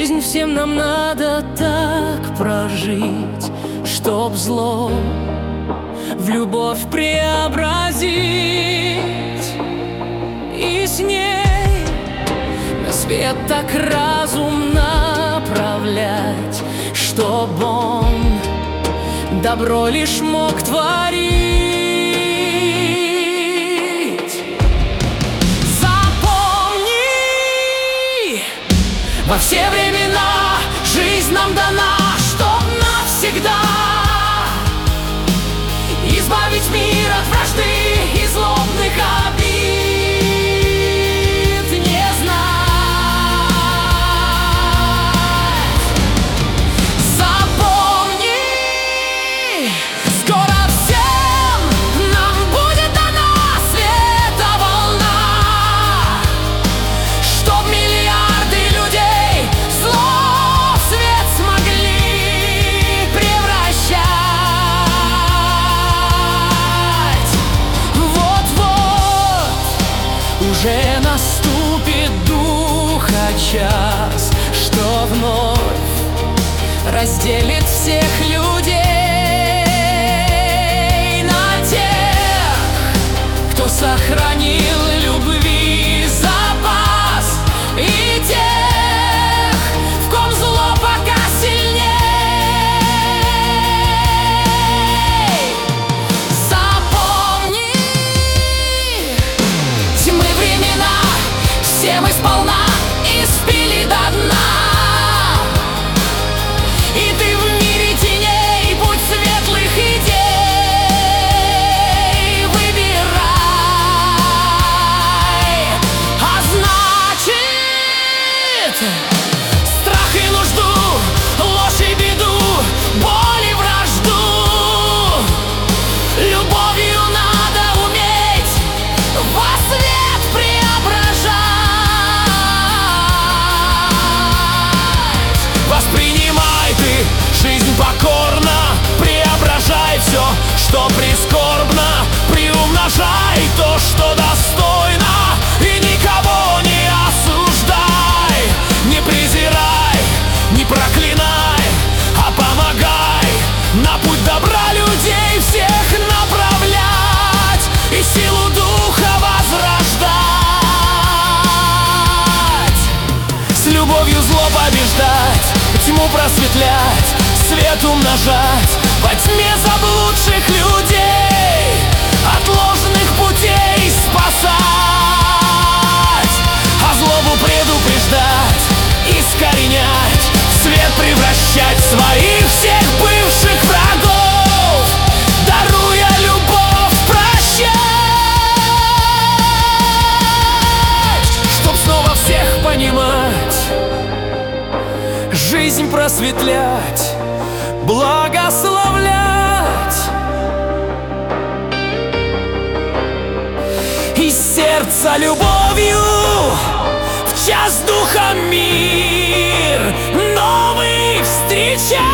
Жизнь всем нам надо так прожить, чтоб зло в любовь преобразить, и с ней на свет так разум направлять, чтоб он добро лишь мог творить. Запомни, во все времена жизнь нам дана, чтоб навсегда избавить мир от вражды и злобных обид не знать. Запомни, скоро всем нам будет дана света волна, чтоб миллиарды людей зло в свет смогли превращать. Вот-вот уже наступит духа час, что вновь разделит всех людей на тех, кто сохранил любви запас, и тех, в ком зло пока сильней. Запомни, тьмы времена все мы сполна испили до дна, и ты в мире теней путь светлых идей выбирай. А значит, страх и нужду, ложь и беду, боль и вражду любовью надо уметь во свет преображать. Воспринимай ты жизнь покорно, преображай все, что прискорбно, приумножай то, что достойно, и никого не осуждай, не презирай, не проклинай, а помогай на путь добра людей всех направлять и силу духа возрождать. С любовью зло побеждать, тьму просветлять, свет умножать, во тьме заблудших людей от ложных путей спасать, а злобу предупреждать, искоренять, в свет превращать своих всех бывших врагов, даруя любовь прощать, чтоб снова всех понимать, жизнь просветлять, благословлять, из сердца любовью в час духа мир новый встречать.